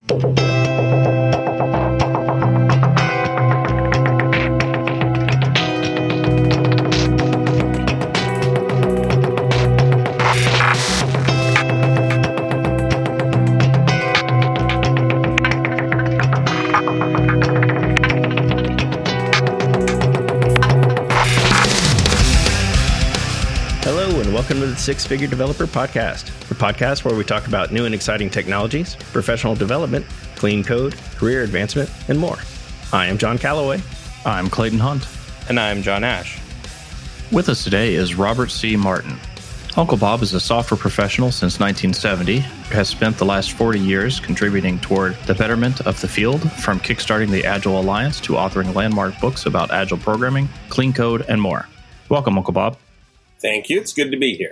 Welcome to the Six Figure Developer Podcast, the podcast where we talk about new and exciting technologies, professional development, clean code, career advancement, and more. I am John Calloway. I'm Clayton Hunt. And I'm John Ash. With us today is Robert C. Martin. Uncle Bob is a software professional since 1970, has spent the last 40 years contributing toward the betterment of the field, from kickstarting the Agile Alliance to authoring landmark books about Agile programming, clean code, and more. Welcome, Uncle Bob. Thank you. It's good to be here.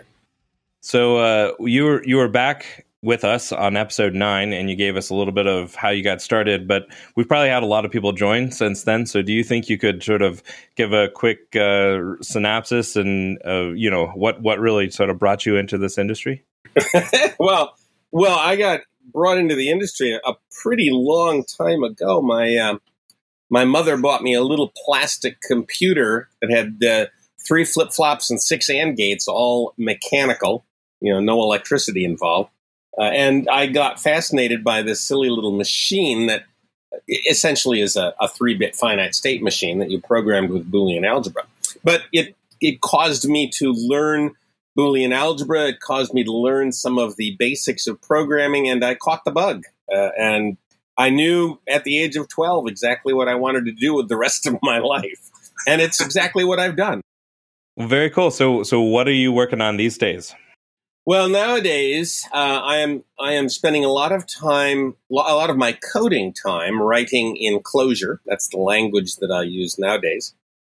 So you were back with us on episode 9, and you gave us a little bit of how you got started, but we've probably had a lot of people join since then. So do you think you could sort of give a quick synopsis and what really sort of brought you into this industry? Well, I got brought into the industry a pretty long time ago. My mother bought me a little plastic computer that had 3 flip-flops and 6 AND gates, all mechanical, no electricity involved. And I got fascinated by this silly little machine that essentially is a 3-bit finite state machine that you programmed with Boolean algebra. But it caused me to learn Boolean algebra. It caused me to learn some of the basics of programming, and I caught the bug. And I knew at the age of 12 exactly what I wanted to do with the rest of my life. And it's exactly what I've done. Well, very cool. So what are you working on these days? Well, nowadays, I am spending a lot of my coding time writing in Clojure. That's the language that I use nowadays.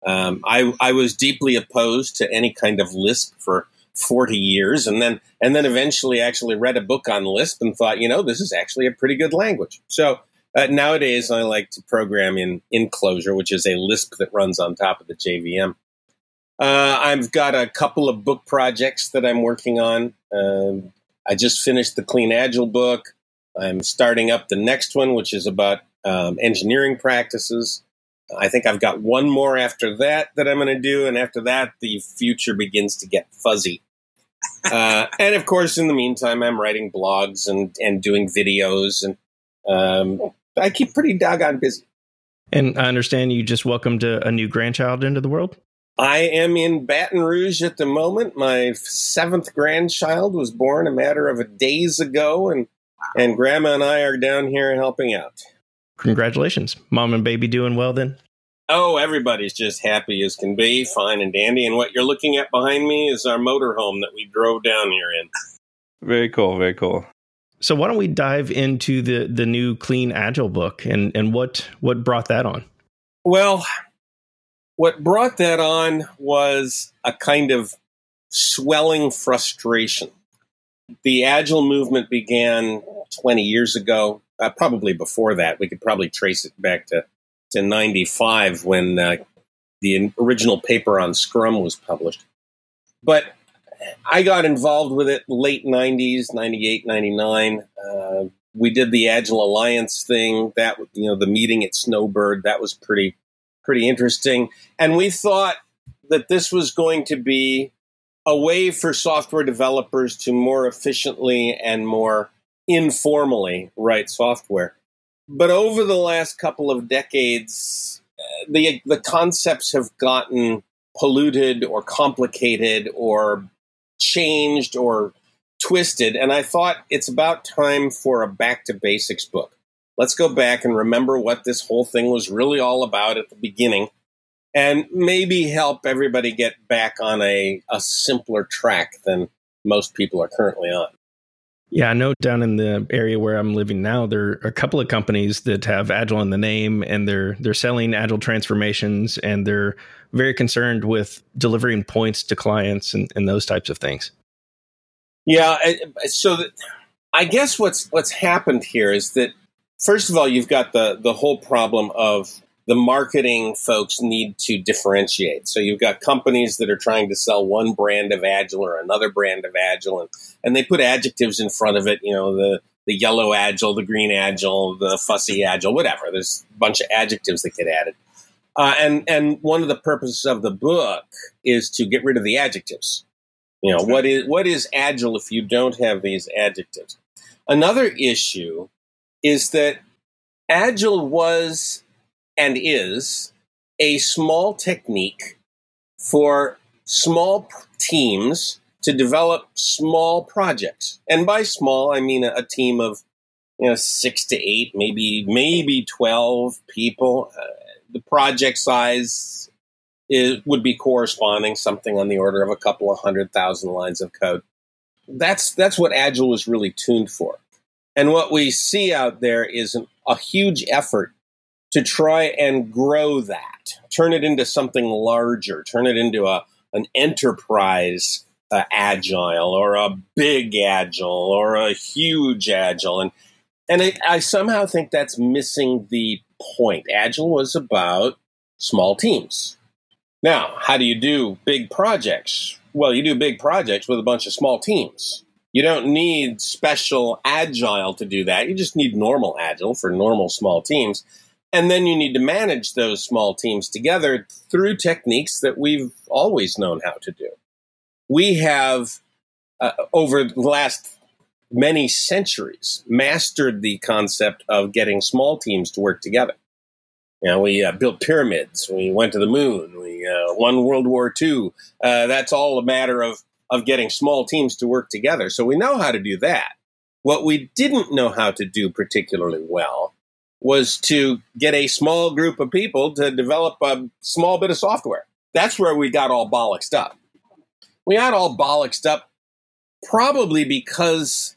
I was deeply opposed to any kind of Lisp for 40 years, and then eventually actually read a book on Lisp and thought, this is actually a pretty good language. So nowadays, I like to program in Clojure, which is a Lisp that runs on top of the JVM. I've got a couple of book projects that I'm working on. I just finished the Clean Agile book. I'm starting up the next one, which is about engineering practices. I think I've got one more after that I'm going to do, and after that, the future begins to get fuzzy. And of course, in the meantime, I'm writing blogs and doing videos, and I keep pretty doggone busy. And I understand you just welcomed a new grandchild into the world? I am in Baton Rouge at the moment. My 7th grandchild was born a matter of days ago, and Grandma and I are down here helping out. Congratulations. Mom and baby doing well then? Oh, everybody's just happy as can be, fine and dandy. And what you're looking at behind me is our motorhome that we drove down here in. Very cool, very cool. So why don't we dive into the new Clean Agile book and what brought that on? Well, what brought that on was a kind of swelling frustration. The Agile movement began 20 years ago, probably before that. We could probably trace it back to 95 when the original paper on Scrum was published. But I got involved with it late 90s, 98, 99. We did the Agile Alliance thing, that the meeting at Snowbird, that was pretty interesting. And we thought that this was going to be a way for software developers to more efficiently and more informally write software. But over the last couple of decades, the concepts have gotten polluted or complicated or changed or twisted. And I thought it's about time for a back to basics book. Let's go back and remember what this whole thing was really all about at the beginning, and maybe help everybody get back on a simpler track than most people are currently on. Yeah, I know down in the area where I'm living now, there are a couple of companies that have Agile in the name, and they're selling Agile transformations, and they're very concerned with delivering points to clients and those types of things. Yeah, so I guess what's happened here is that, first of all, you've got the whole problem of the marketing folks need to differentiate. So you've got companies that are trying to sell one brand of Agile or another brand of Agile, and they put adjectives in front of it, the yellow agile, the green agile, the fussy agile, whatever. There's a bunch of adjectives that get added. And one of the purposes of the book is to get rid of the adjectives. You know, what is agile if you don't have these adjectives? Another issue is that agile was and is a small technique for small teams to develop small projects. And by small, I mean a team of 6 to 8, maybe 12 people. The project size would be corresponding, something on the order of a couple of 100,000 lines of code. That's what Agile was really tuned for. And what we see out there is a huge effort to try and grow that, turn it into something larger, turn it into an enterprise agile or a big agile or a huge agile. And I somehow think that's missing the point. Agile was about small teams. Now, how do you do big projects? Well, you do big projects with a bunch of small teams. You don't need special agile to do that. You just need normal agile for normal small teams. And then you need to manage those small teams together through techniques that we've always known how to do. We have, over the last many centuries, mastered the concept of getting small teams to work together. We built pyramids. We went to the moon. We won World War II. That's all a matter of getting small teams to work together. So we know how to do that. What we didn't know how to do particularly well was to get a small group of people to develop a small bit of software. That's where we got all bollocksed up. We got all bollocksed up probably because,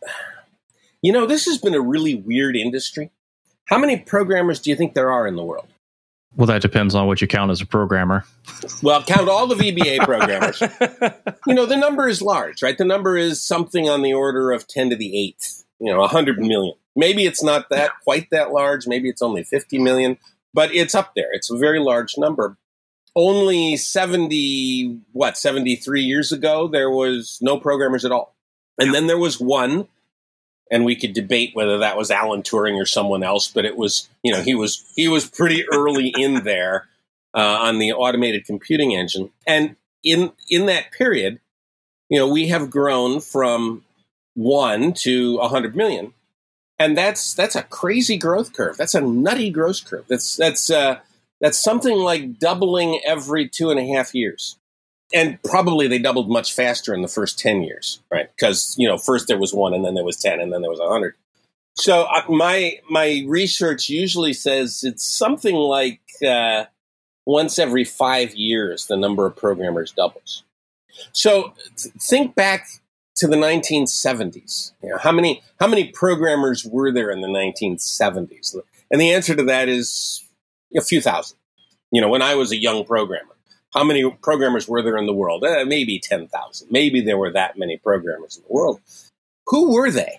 this has been a really weird industry. How many programmers do you think there are in the world? Well, that depends on what you count as a programmer. Well, count all the VBA programmers. The number is large, right? The number is something on the order of 10 to the 8th, 100 million. Maybe it's not quite that large. Maybe it's only 50 million, but it's up there. It's a very large number. Only 73 years ago, there was no programmers at all. And then there was one, and we could debate whether that was Alan Turing or someone else, but it was, he was pretty early in there on the automated computing engine. And in that period, we have grown from 1 to 100 million. And that's a crazy growth curve. That's a nutty growth curve. That's something like doubling every 2.5 years. And probably they doubled much faster in the first 10 years, right? Because, first there was 1, and then there was 10, and then there was 100. So my research usually says it's something like once every 5 years, the number of programmers doubles. So think back to the 1970s. How many programmers were there in the 1970s? And the answer to that is a few thousand. When I was a young programmer. How many programmers were there in the world? Maybe 10,000. Maybe there were that many programmers in the world. Who were they?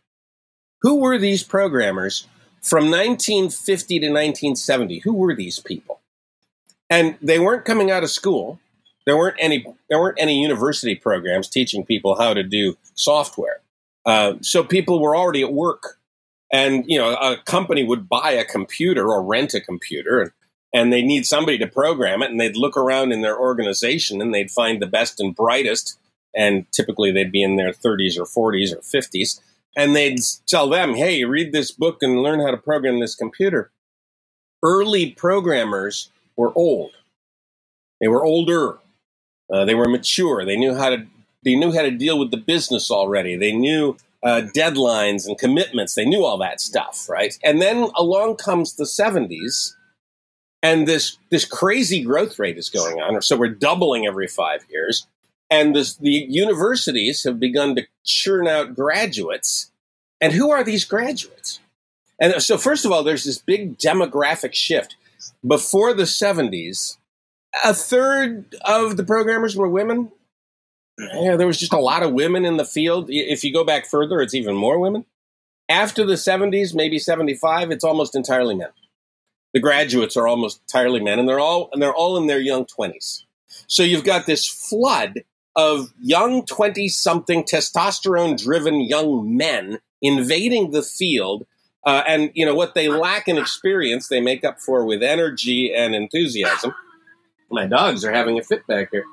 Who were these programmers from 1950 to 1970? Who were these people? And they weren't coming out of school. There weren't any university programs teaching people how to do software. So people were already at work. And, a company would buy a computer or rent a computer, and they need somebody to program it, and they'd look around in their organization and they'd find the best and brightest, and typically they'd be in their 30s or 40s or 50s, and they'd tell them, hey, read this book and learn how to program this computer. Early programmers were old. They were older. They were mature. They knew how to deal with the business already. They knew deadlines and commitments. They knew all that stuff, right? And then along comes the 70s. And this crazy growth rate is going on. So we're doubling every 5 years. And the universities have begun to churn out graduates. And who are these graduates? And so first of all, there's this big demographic shift. Before the 70s, a third of the programmers were women. There was just a lot of women in the field. If you go back further, it's even more women. After the 70s, maybe 75, it's almost entirely men. The graduates are almost entirely men, and they're all in their young 20s. So you've got this flood of young 20-something testosterone-driven young men invading the field. And, what they lack in experience, they make up for with energy and enthusiasm. My dogs are having a fit back here.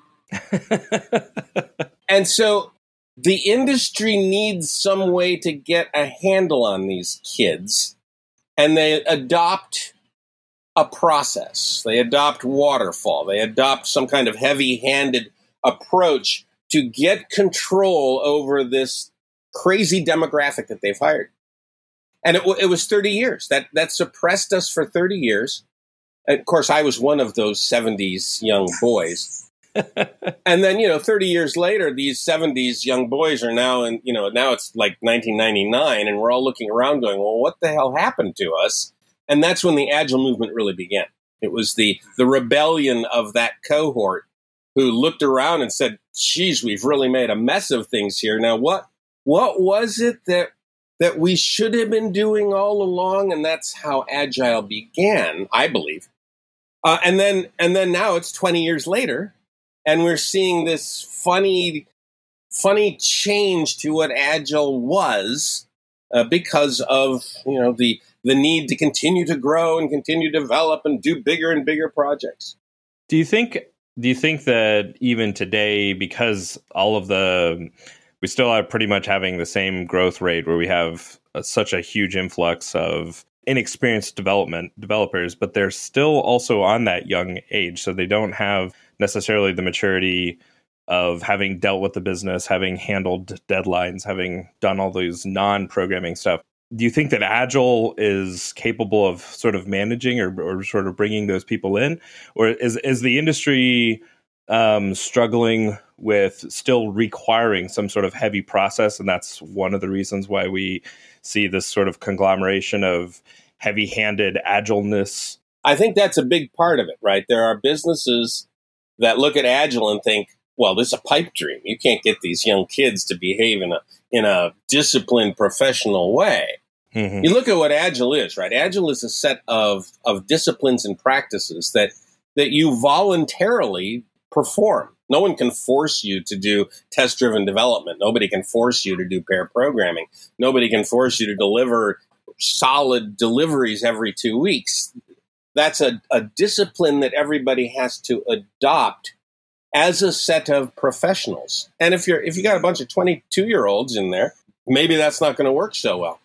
And so the industry needs some way to get a handle on these kids, and they adopt a process. They adopt waterfall. They adopt some kind of heavy-handed approach to get control over this crazy demographic that they've hired. And it was 30 years. That suppressed us for 30 years. And of course, I was one of those 70s young boys. And then, 30 years later, these 70s young boys are now now it's like 1999, and we're all looking around going, well, what the hell happened to us? And that's when the Agile movement really began. It was the rebellion of that cohort who looked around and said, geez, we've really made a mess of things here. Now, what was it that we should have been doing all along? And that's how Agile began, I believe. And then now it's 20 years later, and we're seeing this funny change to what Agile was because of the need to continue to grow and continue to develop and do bigger and bigger projects. Do you think that even today, because we still are pretty much having the same growth rate where we have such a huge influx of inexperienced developers, but they're still also on that young age, so they don't have necessarily the maturity of having dealt with the business, having handled deadlines, having done all those non-programming stuff. Do you think that Agile is capable of sort of managing or sort of bringing those people in? Or is the industry struggling with still requiring some sort of heavy process? And that's one of the reasons why we see this sort of conglomeration of heavy-handed agileness. I think that's a big part of it, right? There are businesses that look at Agile and think, well, this is a pipe dream. You can't get these young kids to behave in a disciplined, professional way. Mm-hmm. You look at what Agile is, right? Agile is a set of disciplines and practices that you voluntarily perform. No one can force you to do test-driven development. Nobody can force you to do pair programming. Nobody can force you to deliver solid deliveries every 2 weeks. That's a discipline that everybody has to adopt as a set of professionals. And if you got a bunch of 22-year-olds in there, maybe that's not going to work so well.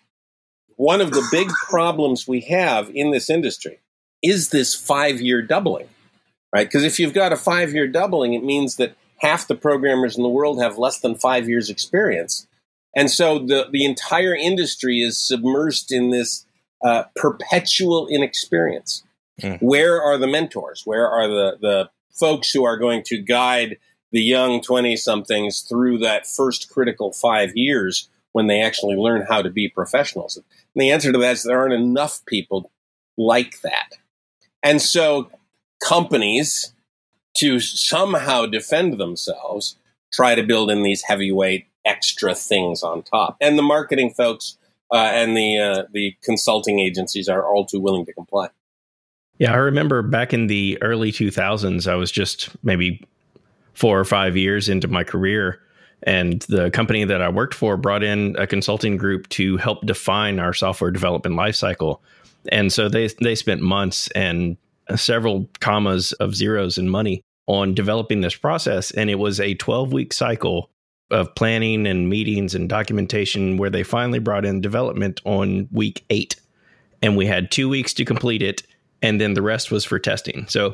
One of the big problems we have in this industry is this 5-year doubling, right? Because if you've got a 5-year doubling, it means that half the programmers in the world have less than 5 years experience. And so the entire industry is submersed in this perpetual inexperience. Mm. Where are the mentors? Where are the folks who are going to guide the young 20-somethings through that first critical 5 years when they actually learn how to be professionals? And the answer to that is there aren't enough people like that. And so companies, to somehow defend themselves, try to build in these heavyweight extra things on top. And the marketing folks and the consulting agencies are all too willing to comply. Yeah, I remember back in the early 2000s, I was just maybe 4 or 5 years into my career, and the company that I worked for brought in a consulting group to help define our software development lifecycle. And so they spent months and several commas of zeros in money on developing this process. And it was a 12-week cycle of planning and meetings and documentation where they finally brought in development on week 8. And we had 2 weeks to complete it. And then the rest was for testing. So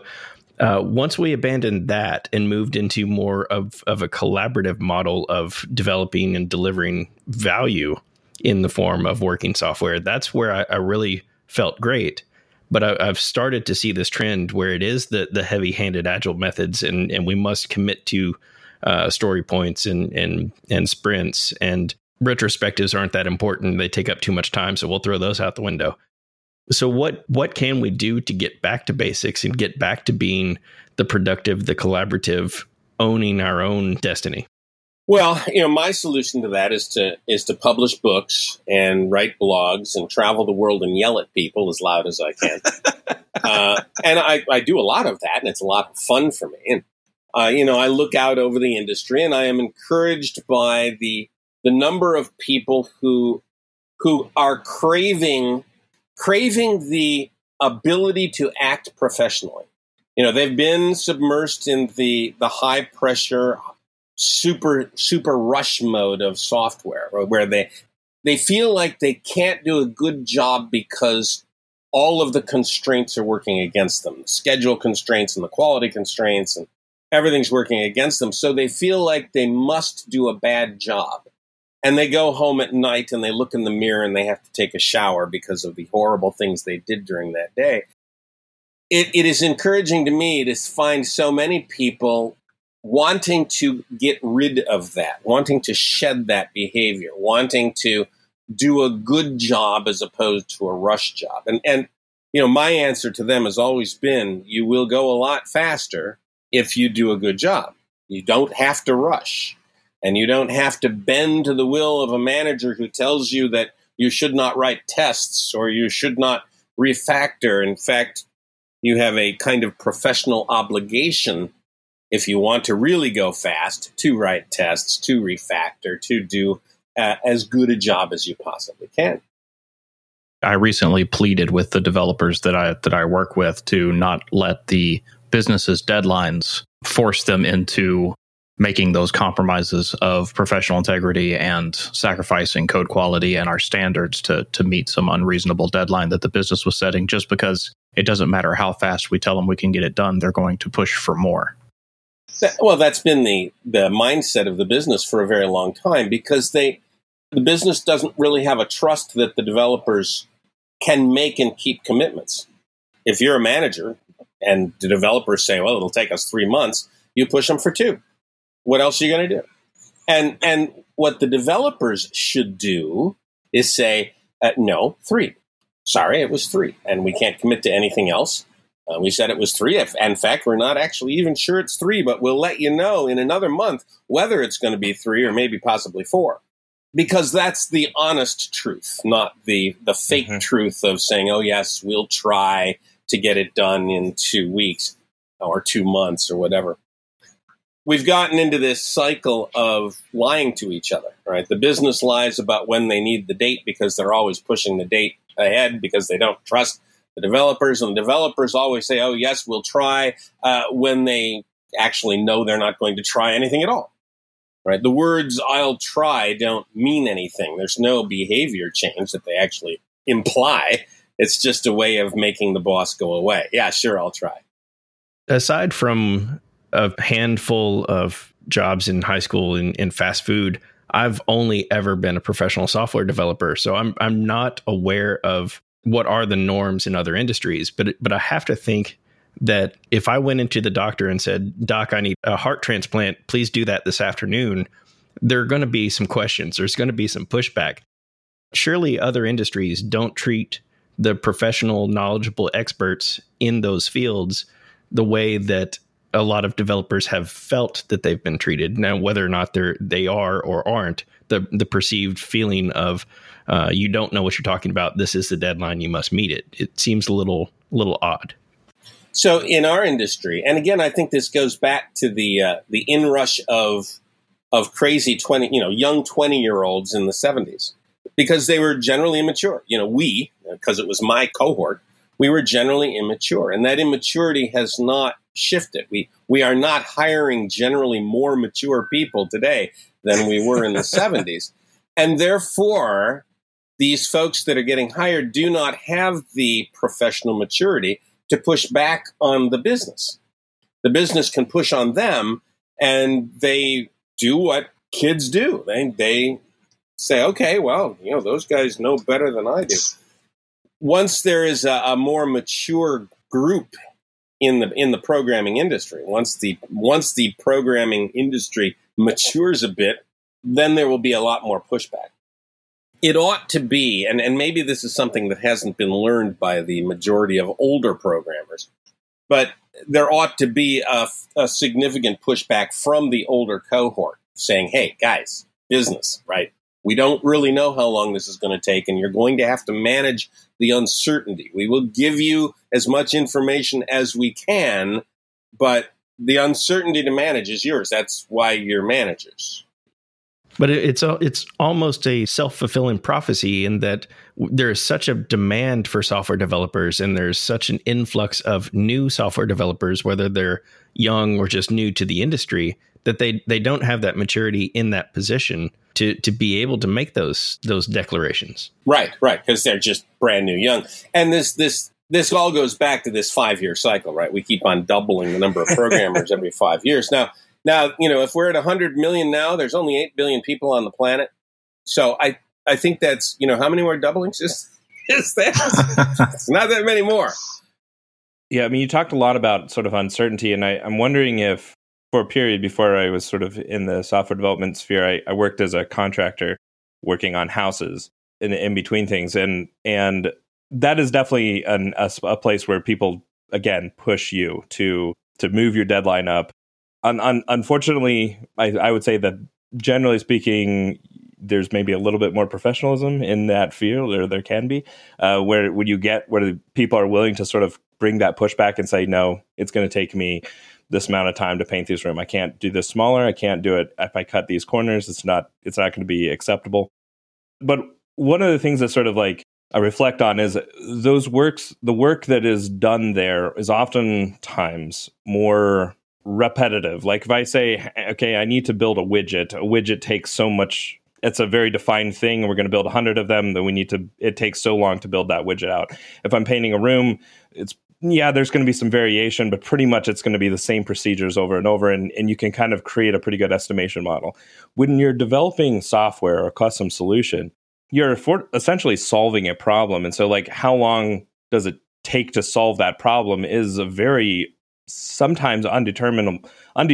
once we abandoned that and moved into more of a collaborative model of developing and delivering value in the form of working software, that's where I really felt great. But I've started to see this trend where it is the heavy-handed Agile methods, and we must commit to story points and sprints. And retrospectives aren't that important. They take up too much time, so we'll throw those out the window. So what can we do to get back to basics and get back to being the productive, the collaborative, owning our own destiny? Well, my solution to that is to publish books and write blogs and travel the world and yell at people as loud as I can. And I do a lot of that, and it's a lot of fun for me. And I look out over the industry, and I am encouraged by the number of people who who are craving the ability to act professionally. They've been submersed in the high pressure, super rush mode of software, where they feel like they can't do a good job because all of the constraints are working against them. The schedule constraints and the quality constraints, and everything's working against them. So they feel like they must do a bad job. And they go home at night and they look in the mirror and they have to take a shower because of the horrible things they did during that day. It is encouraging to me to find so many people wanting to get rid of that, wanting to shed that behavior, wanting to do a good job as opposed to a rush job. And my answer to them has always been, you will go a lot faster if you do a good job. You don't have to rush, and you don't have to bend to the will of a manager who tells you that you should not write tests or you should not refactor. In fact, you have a kind of professional obligation, if you want to really go fast, to write tests, to refactor, to do as good a job as you possibly can. I recently pleaded with the developers that I work with to not let the business's deadlines force them into making those compromises of professional integrity and sacrificing code quality and our standards to meet some unreasonable deadline that the business was setting, just because it doesn't matter how fast we tell them we can get it done, they're going to push for more. Well, that's been the mindset of the business for a very long time, because the business doesn't really have a trust that the developers can make and keep commitments. If you're a manager and the developers say, well, it'll take us 3 months, you push them for 2. What else are you going to do? And what the developers should do is say, no, 3. Sorry, it was 3, and we can't commit to anything else. We said it was 3. In fact, we're not actually even sure it's 3, but we'll let you know in another month whether it's going to be 3 or maybe possibly 4. Because that's the honest truth, not the fake truth of saying, oh, yes, we'll try to get it done in 2 weeks or 2 months or whatever. We've gotten into this cycle of lying to each other, right? The business lies about when they need the date because they're always pushing the date ahead because they don't trust the developers. And the developers always say, oh, yes, we'll try, when they actually know they're not going to try anything at all, right? The words I'll try don't mean anything. There's no behavior change that they actually imply. It's just a way of making the boss go away. Yeah, sure, I'll try. Aside from a handful of jobs in high school in fast food, I've only ever been a professional software developer. So I'm not aware of what are the norms in other industries. But I have to think that if I went into the doctor and said, Doc, I need a heart transplant, please do that this afternoon, there are going to be some questions. There's going to be some pushback. Surely other industries don't treat the professional, knowledgeable experts in those fields the way that a lot of developers have felt that they've been treated. Now, whether or not they are or aren't, the perceived feeling of you don't know what you're talking about. This is the deadline. You must meet it. It seems a little odd. So in our industry, and again, I think this goes back to the inrush of crazy young 20-year-olds in the 70s, because they were generally immature. Because it was my cohort, we were generally immature, and that immaturity has not shifted. We are not hiring generally more mature people today than we were in the 70s. And therefore, these folks that are getting hired do not have the professional maturity to push back on the business. The business can push on them, and they do what kids do. They say, okay, well, those guys know better than I do. Once there is a more mature group in the programming industry, once the programming industry matures a bit, then there will be a lot more pushback. It ought to be, and maybe this is something that hasn't been learned by the majority of older programmers, but there ought to be a significant pushback from the older cohort saying, hey, guys, business, right? We don't really know how long this is going to take, and you're going to have to manage the uncertainty. We will give you as much information as we can, but the uncertainty to manage is yours. That's why you're managers. But it's almost a self-fulfilling prophecy in that there is such a demand for software developers, and there's such an influx of new software developers, whether they're young or just new to the industry, that they don't have that maturity in that position to be able to make those declarations. Right, because they're just brand new young. And this all goes back to this 5-year cycle, right? We keep on doubling the number of programmers every 5 years. Now, if we're at 100 million now, there's only 8 billion people on the planet. So I think that's, how many more doublings is that? It's not that many more. Yeah, I mean, you talked a lot about sort of uncertainty, and I'm wondering if, for a period before I was sort of in the software development sphere, I worked as a contractor working on houses in between things. And that is definitely a place where people, again, push you to move your deadline up. Unfortunately, I would say that generally speaking, there's maybe a little bit more professionalism in that field, or there can be, where the people are willing to sort of bring that pushback and say, no, it's going to take me this amount of time to paint this room. I can't do this smaller. I can't do it if I cut these corners. It's not going to be acceptable. But one of the things that sort of like I reflect on is the work that is done there is oftentimes more repetitive. Like if I say, okay, I need to build a widget takes so much. It's a very defined thing, and we're going to build 100 of them. That it takes so long to build that widget out. If I'm painting a room, there's going to be some variation, but pretty much it's going to be the same procedures over and over, and you can kind of create a pretty good estimation model. When you're developing software or a custom solution, you're essentially solving a problem. And so like, how long does it take to solve that problem is a very sometimes undetermined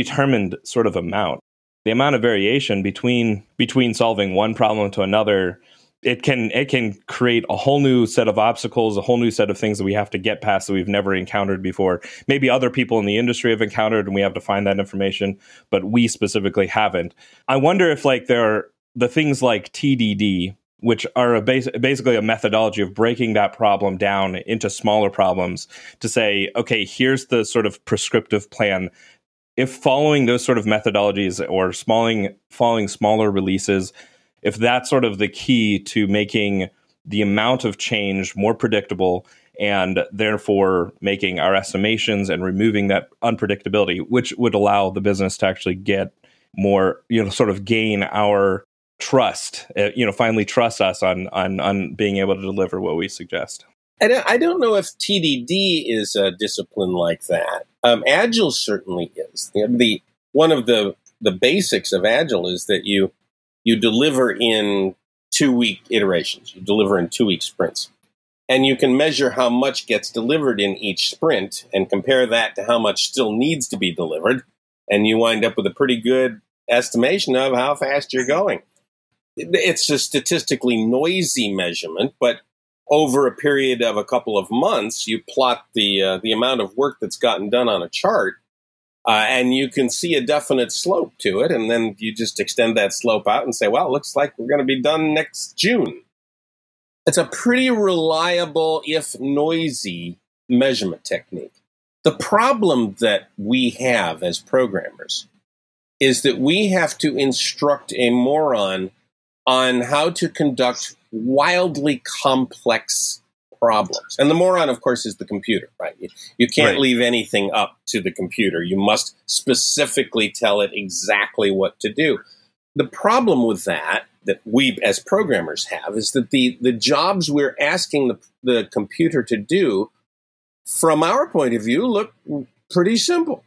sort of amount. The amount of variation between solving one problem to another, it can create a whole new set of obstacles, a whole new set of things that we have to get past that we've never encountered before. Maybe other people in the industry have encountered, and we have to find that information, but we specifically haven't. I wonder if like there are the things like TDD, which are basically a methodology of breaking that problem down into smaller problems to say, okay, here's the sort of prescriptive plan. If following those sort of methodologies or following smaller releases, if that's sort of the key to making the amount of change more predictable and therefore making our estimations and removing that unpredictability, which would allow the business to actually get more, sort of gain our trust, finally trust us on being able to deliver what we suggest. I don't know if TDD is a discipline like that. Agile certainly is. One of the basics of Agile is that you deliver in 2-week iterations. You deliver in 2-week sprints. And you can measure how much gets delivered in each sprint and compare that to how much still needs to be delivered. And you wind up with a pretty good estimation of how fast you're going. It's a statistically noisy measurement, but over a period of a couple of months, you plot the amount of work that's gotten done on a chart, and you can see a definite slope to it, and then you just extend that slope out and say, well, it looks like we're going to be done next June. It's a pretty reliable, if noisy, measurement technique. The problem that we have as programmers is that we have to instruct a moron on how to conduct wildly complex problems. And the moron, of course, is the computer, right? You can't leave anything up to the computer. You must specifically tell it exactly what to do. The problem with that we as programmers have is that the jobs we're asking the computer to do, from our point of view, look pretty simple.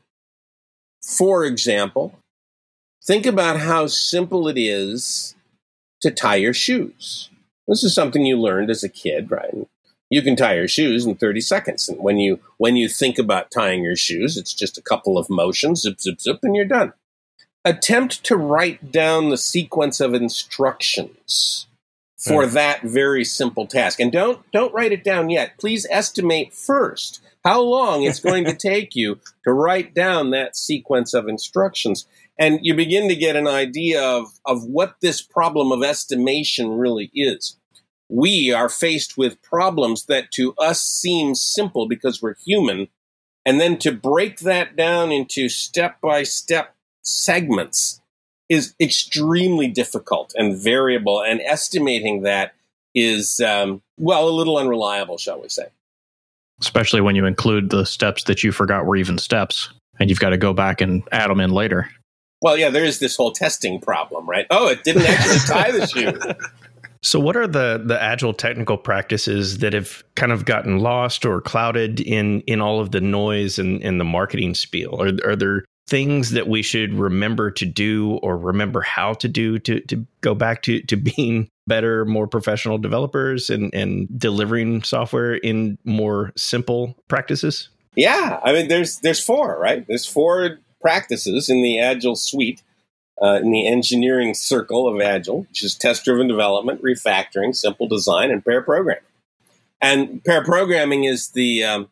For example, think about how simple it is to tie your shoes. This is something you learned as a kid, right? You can tie your shoes in 30 seconds. And when you think about tying your shoes, it's just a couple of motions, zip, zip, zip, and you're done. Attempt to write down the sequence of instructions for that very simple task. And don't write it down yet. Please estimate first how long it's going to take you to write down that sequence of instructions. And you begin to get an idea of what this problem of estimation really is. We are faced with problems that to us seem simple because we're human, and then to break that down into step-by-step segments is extremely difficult and variable, and estimating that is, a little unreliable, shall we say. Especially when you include the steps that you forgot were even steps, and you've got to go back and add them in later. Well, yeah, there is this whole testing problem, right? Oh, it didn't actually tie the shoe. So what are the agile technical practices that have kind of gotten lost or clouded in all of the noise and the marketing spiel? Are there things that we should remember to do or remember how to do to go back to being better, more professional developers and delivering software in more simple practices? Yeah, I mean, there's 4, right? There's 4 practices in the Agile suite, in the engineering circle of Agile, which is test-driven development, refactoring, simple design, and pair programming. And pair programming is the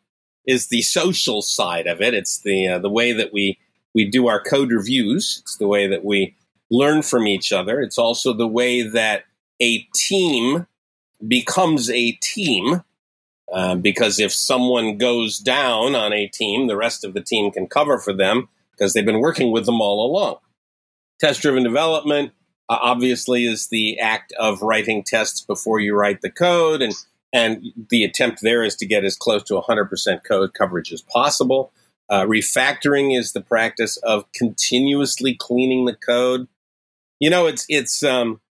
social side of it. It's the way that we do our code reviews. It's the way that we learn from each other. It's also the way that a team becomes a team, because if someone goes down on a team, the rest of the team can cover for them because they've been working with them all along. Test-driven development, obviously, is the act of writing tests before you write the code, and the attempt there is to get as close to 100% code coverage as possible. Refactoring is the practice of continuously cleaning the code. You know, it's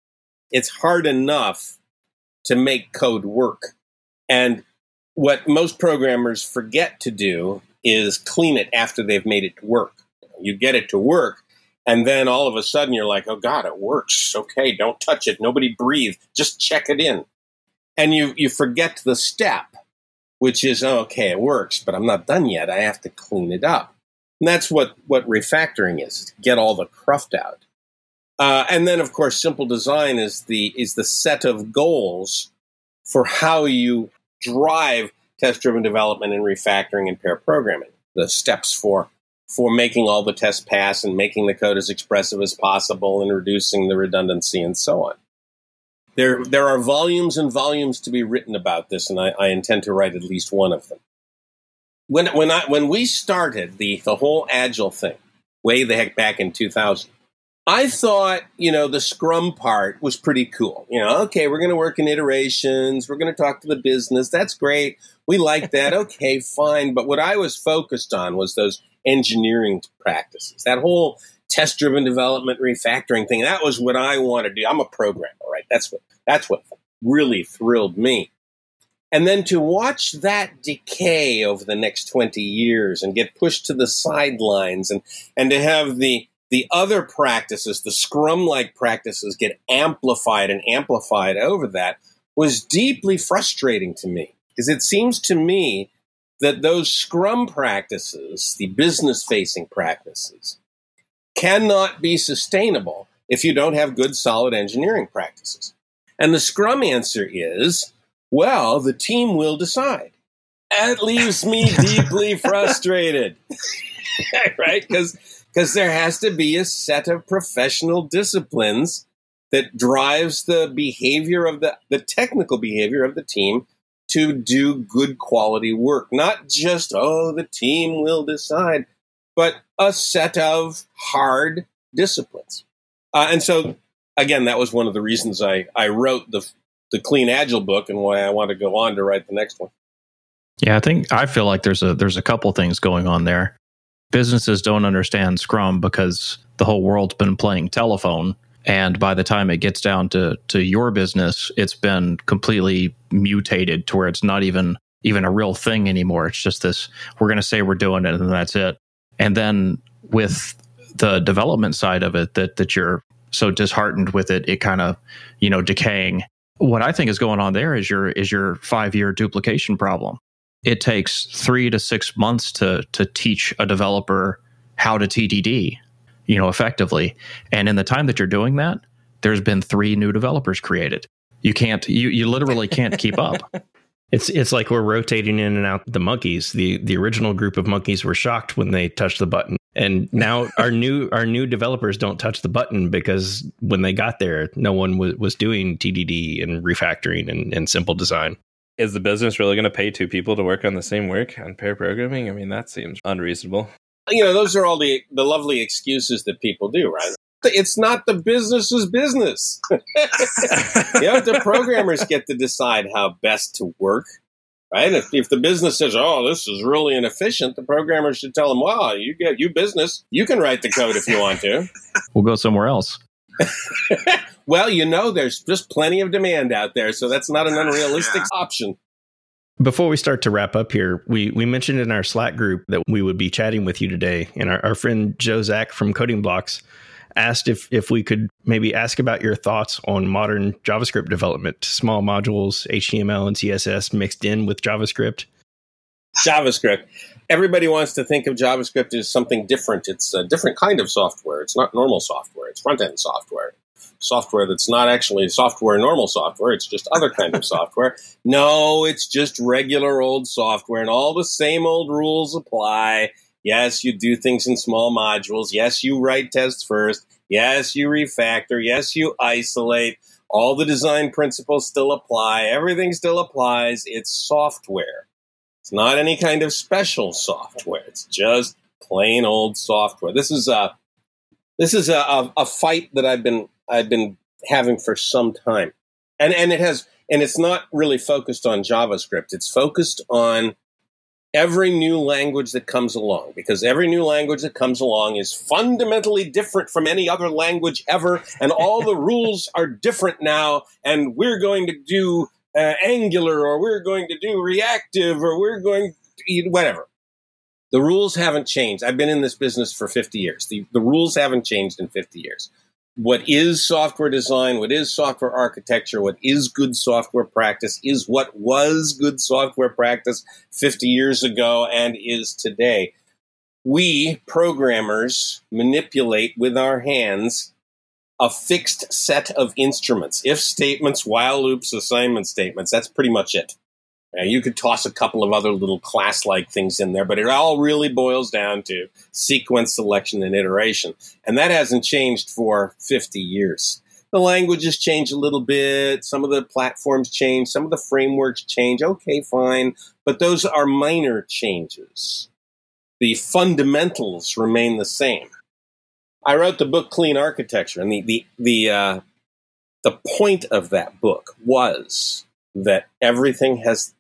hard enough to make code work, and what most programmers forget to do is clean it after they've made it work. You get it to work, and then all of a sudden you're like, oh God, it works. Okay, don't touch it. Nobody breathe. Just check it in. And you forget the step, which is, okay, it works, but I'm not done yet. I have to clean it up. And that's what refactoring is, get all the cruft out. And then, of course, simple design is the set of goals for how you drive test-driven development and refactoring and pair programming, the steps for making all the tests pass and making the code as expressive as possible and reducing the redundancy and so on. There are volumes and volumes to be written about this, and I intend to write at least one of them. When we started the whole Agile thing, way the heck back in 2000, I thought, the Scrum part was pretty cool. Okay, we're going to work in iterations. We're going to talk to the business. That's great. We like that. Okay, fine. But what I was focused on was those engineering practices, that whole test-driven development refactoring thing. That was what I wanted to do. I'm a programmer, right? That's what really thrilled me. And then to watch that decay over the next 20 years and get pushed to the sidelines and to have the other practices, the Scrum-like practices, get amplified over that was deeply frustrating to me, because it seems to me that those Scrum practices, the business-facing practices, cannot be sustainable if you don't have good, solid engineering practices. And the Scrum answer is, well, the team will decide. That leaves me deeply frustrated, right? Because there has to be a set of professional disciplines that drives the behavior of the technical behavior of the team to do good quality work. Not just, the team will decide, but a set of hard disciplines. And so, again, that was one of the reasons I wrote the Clean Agile book and why I want to go on to write the next one. Yeah, I feel like there's a couple things going on there. Businesses don't understand Scrum because the whole world's been playing telephone. And by the time it gets down to your business, it's been completely mutated to where it's not even a real thing anymore. It's just this, we're going to say we're doing it and that's it. And then with the development side of it, that you're so disheartened with it kind of, decaying. What I think is going on there is your 5-year duplication problem. It takes 3 to 6 months to teach a developer how to TDD, effectively. And in the time that you're doing that, there's been 3 new developers created. You literally can't keep up. It's like we're rotating in and out the monkeys. The original group of monkeys were shocked when they touched the button. And now our new developers don't touch the button because when they got there, no one was doing TDD and refactoring and simple design. Is the business really going to pay 2 people to work on the same work on pair programming? I mean, that seems unreasonable. Those are all the lovely excuses that people do, right? It's not the business's business. The programmers get to decide how best to work, right? If the business says, "Oh, this is really inefficient," the programmer should tell them, "Wow, you business, you can write the code if you want to." We'll go somewhere else. Well, there's just plenty of demand out there, so that's not an unrealistic option. Before we start to wrap up here, we mentioned in our Slack group that we would be chatting with you today. And our friend Joe Zach from Coding Blocks asked if we could maybe ask about your thoughts on modern JavaScript development, small modules, HTML and CSS mixed in with JavaScript. JavaScript. Everybody wants to think of JavaScript as something different. It's a different kind of software. It's not normal software. It's front-end software. Software that's not actually normal software. It's just other kind of software. No, it's just regular old software, and all the same old rules apply. Yes, you do things in small modules. Yes, you write tests first. Yes, you refactor. Yes, you isolate. All the design principles still apply. Everything still applies. It's software. It's not any kind of special software. It's just plain old software. This is a fight that I've been having for some time, and it's not really focused on JavaScript. It's focused on every new language that comes along, because every new language that comes along is fundamentally different from any other language ever, and all the rules are different now, and we're going to do Angular, or we're going to do reactive, or we're going to whatever. The rules haven't changed. I've been in this business for 50 years. The rules haven't changed in 50 years. What is software design, what is software architecture, what is good software practice is what was good software practice 50 years ago and is today. We, programmers, manipulate with our hands a fixed set of instruments, if statements, while loops, assignment statements. That's pretty much it. You could toss a couple of other little class-like things in there, but it all really boils down to sequence selection and iteration. And that hasn't changed for 50 years. The languages change a little bit. Some of the platforms change. Some of the frameworks change. Okay, fine. But those are minor changes. The fundamentals remain the same. I wrote the book Clean Architecture, and the point of that book was that everything has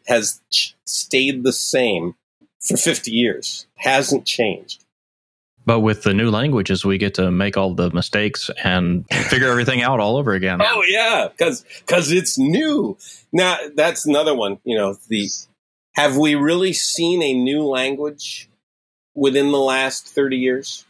stayed the same for 50 years, hasn't changed. But with the new languages, we get to make all the mistakes and figure everything out all over again. Oh, yeah, because it's new. Now, that's another one. Have we really seen a new language within the last 30 years?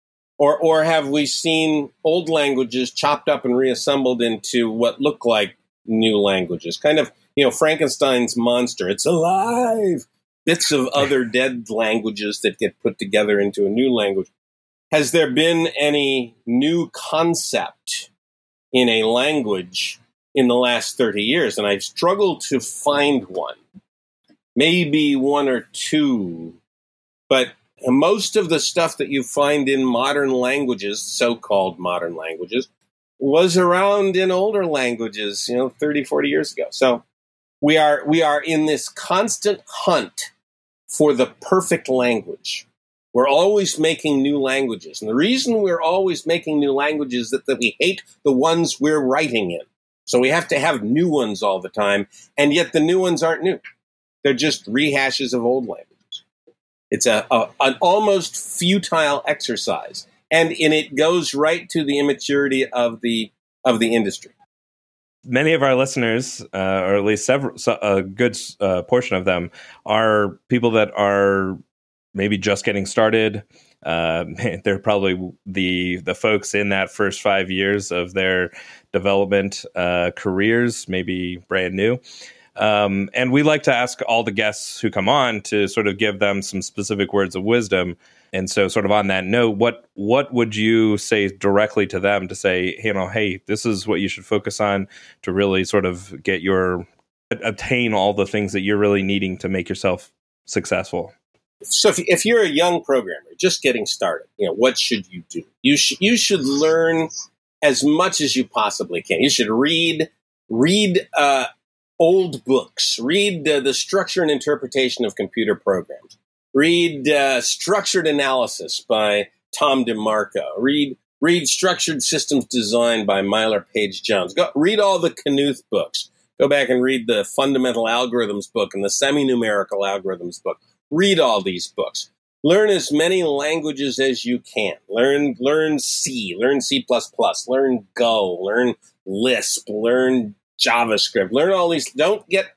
Or have we seen old languages chopped up and reassembled into what look like new languages? Kind of, Frankenstein's monster. It's alive. Bits of other dead languages that get put together into a new language. Has there been any new concept in a language in the last 30 years? And I've struggled to find one. Maybe one or two. But most of the stuff that you find in modern languages, so-called modern languages, was around in older languages, 30, 40 years ago. So we are in this constant hunt for the perfect language. We're always making new languages. And the reason we're always making new languages is that we hate the ones we're writing in. So we have to have new ones all the time. And yet the new ones aren't new. They're just rehashes of old languages. It's an almost futile exercise. And it goes right to the immaturity of the industry. Many of our listeners, or at least a good portion of them, are people that are maybe just getting started. They're probably the folks in that first 5 years of their development careers, maybe brand new. And we like to ask all the guests who come on to sort of give them some specific words of wisdom. And so sort of on that note, what would you say directly to them to say, hey, this is what you should focus on to really sort of obtain all the things that you're really needing to make yourself successful? So if you're a young programmer just getting started, what should you do? You should learn as much as you possibly can. You should read old books, read the structure and interpretation of computer programs. Read Structured Analysis by Tom DeMarco. Read Read Structured Systems Design by Myler Page Jones. Go read all the Knuth books. Go back and read the Fundamental Algorithms book and the Semi-Numerical Algorithms book. Read all these books. Learn as many languages as you can. Learn C, learn C++, learn Go, learn Lisp, learn JavaScript. Learn all these. Don't get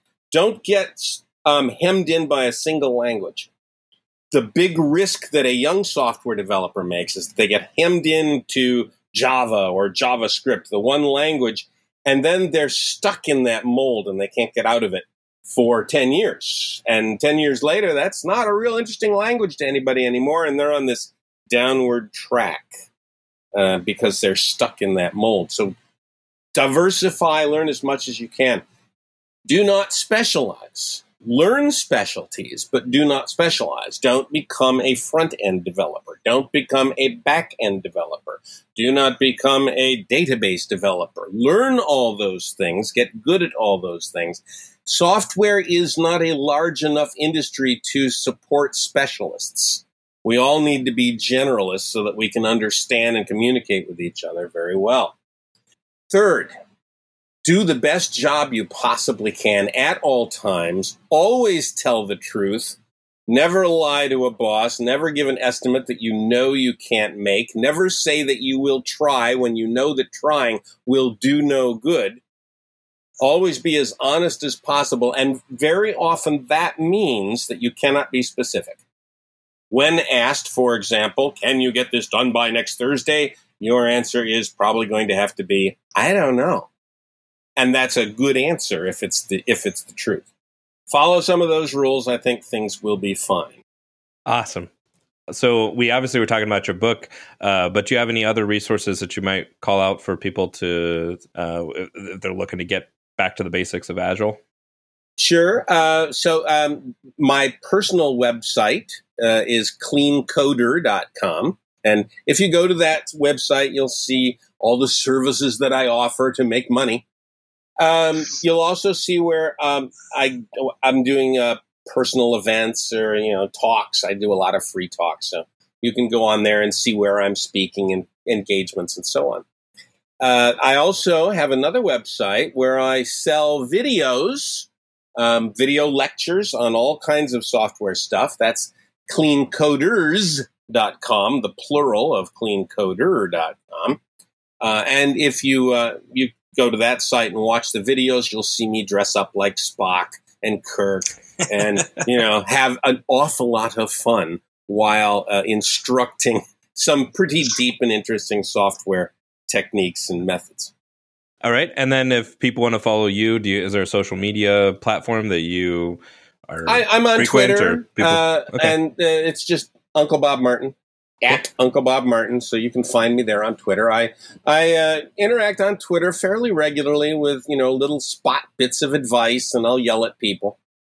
hemmed in by a single language. The big risk that a young software developer makes is that they get hemmed into Java or JavaScript, the one language, and then they're stuck in that mold and they can't get out of it for 10 years. And 10 years later, that's not a real interesting language to anybody anymore, and they're on this downward track because they're stuck in that mold. So diversify, learn as much as you can. Do not specialize. Learn specialties, but do not specialize. Don't become a front-end developer. Don't become a back-end developer. Do not become a database developer. Learn all those things. Get good at all those things. Software is not a large enough industry to support specialists. We all need to be generalists so that we can understand and communicate with each other very well. Third, do the best job you possibly can at all times. Always tell the truth. Never lie to a boss. Never give an estimate that you know you can't make. Never say that you will try when you know that trying will do no good. Always be as honest as possible. And very often that means that you cannot be specific. When asked, for example, can you get this done by next Thursday? Your answer is probably going to have to be, I don't know. And that's a good answer if it's the truth. Follow some of those rules. I think things will be fine. Awesome. So we obviously were talking about your book, but do you have any other resources that you might call out for people to, if they're looking to get back to the basics of Agile? Sure. So my personal website is cleancoder.com. And if you go to that website, you'll see all the services that I offer to make money. You'll also see where I'm doing personal events or talks. I do a lot of free talks, so you can go on there and see where I'm speaking and engagements and so on. I also have another website where I sell videos, video lectures on all kinds of software stuff. That's cleancoders.com, the plural of cleancoder.com. And if you go to that site and watch the videos, you'll see me dress up like Spock and Kirk and, have an awful lot of fun while instructing some pretty deep and interesting software techniques and methods. All right. And then if people want to follow you, is there a social media platform that you are I'm on Twitter, and it's just Uncle Bob Martin. At Uncle Bob Martin, so you can find me there on Twitter. I interact on Twitter fairly regularly with little spot bits of advice, and I'll yell at people.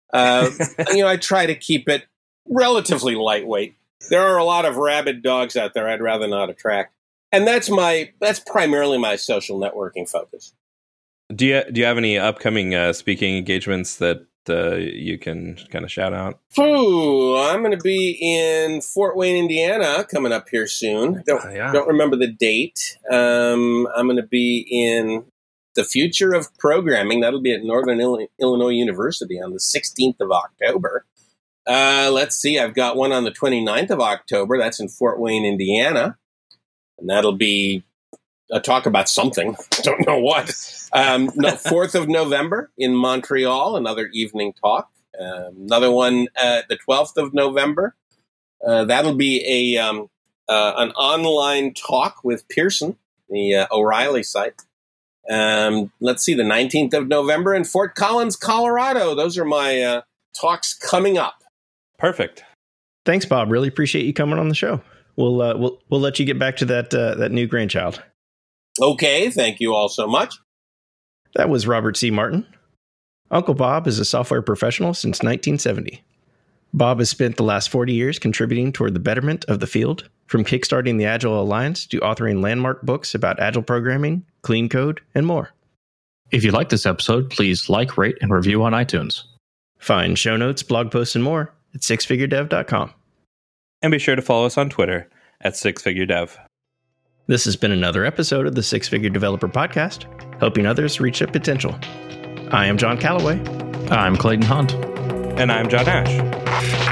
I try to keep it relatively lightweight. There are a lot of rabid dogs out there I'd rather not attract, and that's primarily my social networking focus. Do you have any upcoming speaking engagements that you can kind of shout out? I'm going to be in Fort Wayne, Indiana, coming up here soon. Don't remember the date. I'm going to be in the Future of Programming. That'll be at Northern Illinois University on the 16th of October. Let's see. I've got one on the 29th of October. That's in Fort Wayne, Indiana. And that'll be a talk about something. Don't know what. 4th of November in Montreal, another evening talk. Another one the 12th of November. That'll be an online talk with Pearson, the O'Reilly site. Let's see, the 19th of November in Fort Collins, Colorado. Those are my talks coming up. Perfect. Thanks, Bob. Really appreciate you coming on the show. We'll let you get back to that new grandchild. Okay, thank you all so much. That was Robert C. Martin. Uncle Bob is a software professional since 1970. Bob has spent the last 40 years contributing toward the betterment of the field, from kickstarting the Agile Alliance to authoring landmark books about Agile programming, clean code, and more. If you like this episode, please like, rate, and review on iTunes. Find show notes, blog posts, and more at sixfiguredev.com. And be sure to follow us on Twitter at sixfiguredev. This has been another episode of the Six Figure Developer Podcast, helping others reach their potential. I am John Calloway. I'm Clayton Hunt. And I'm John Ash.